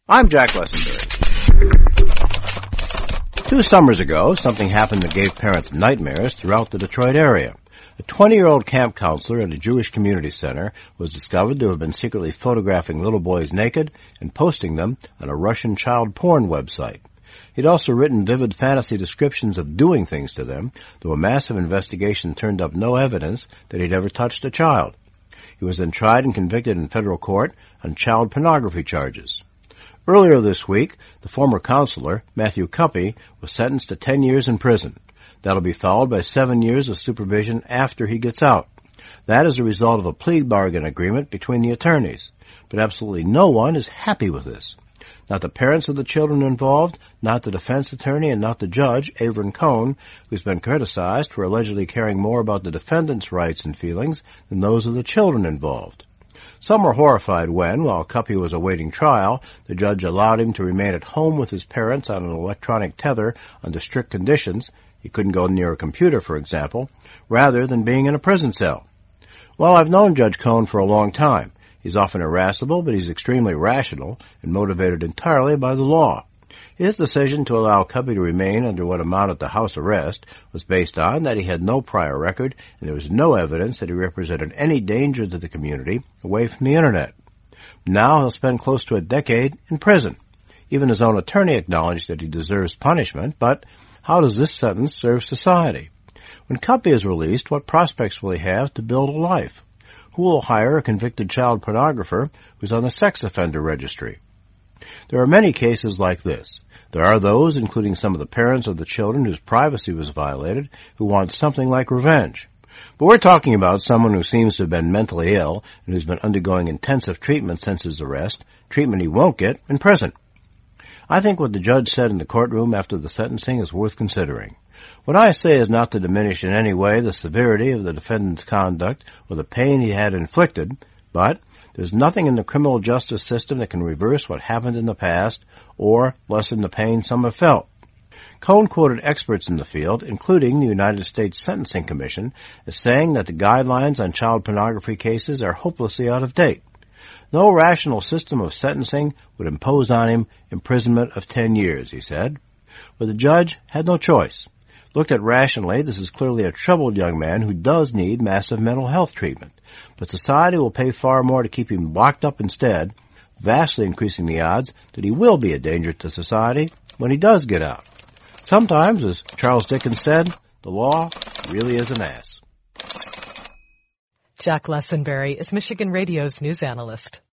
I'm Jack Lessenberry. 2 summers ago, something happened that gave parents nightmares throughout the Detroit area. A 20-year-old camp counselor at a Jewish community center was discovered to have been secretly photographing little boys naked and posting them on a Russian child porn website. He'd also written vivid fantasy descriptions of doing things to them, though a massive investigation turned up no evidence that he'd ever touched a child. He was then tried and convicted in federal court on child pornography charges. Earlier this week, the former counselor, Matthew Cuppy, was sentenced to 10 years in prison. That'll be followed by 7 years of supervision after he gets out. That is a result of a plea bargain agreement between the attorneys. But absolutely no one is happy with this. Not the parents of the children involved, not the defense attorney, and not the judge, Avron Cohn, who's been criticized for allegedly caring more about the defendant's rights and feelings than those of the children involved. Some were horrified when, while Cuppy was awaiting trial, the judge allowed him to remain at home with his parents on an electronic tether under strict conditions — he couldn't go near a computer, for example — rather than being in a prison cell. Well, I've known Judge Cohn for a long time. He's often irascible, but he's extremely rational and motivated entirely by the law. His decision to allow Cuppy to remain under what amounted to house arrest was based on that he had no prior record and there was no evidence that he represented any danger to the community away from the Internet. Now he'll spend close to a decade in prison. Even his own attorney acknowledged that he deserves punishment, but how does this sentence serve society? When Cuppy is released, what prospects will he have to build a life? Who will hire a convicted child pornographer who's on the sex offender registry? There are many cases like this. There are those, including some of the parents of the children whose privacy was violated, who want something like revenge. But we're talking about someone who seems to have been mentally ill and who's been undergoing intensive treatment since his arrest, treatment he won't get in prison. I think what the judge said in the courtroom after the sentencing is worth considering. What I say is not to diminish in any way the severity of the defendant's conduct or the pain he had inflicted, but there's nothing in the criminal justice system that can reverse what happened in the past or lessen the pain some have felt. Cohn quoted experts in the field, including the United States Sentencing Commission, as saying that the guidelines on child pornography cases are hopelessly out of date. No rational system of sentencing would impose on him imprisonment of 10 years, he said. But the judge had no choice. Looked at rationally, this is clearly a troubled young man who does need massive mental health treatment. But society will pay far more to keep him locked up instead, vastly increasing the odds that he will be a danger to society when he does get out. Sometimes, as Charles Dickens said, the law really is an ass. Jack Lessenberry is Michigan Radio's news analyst.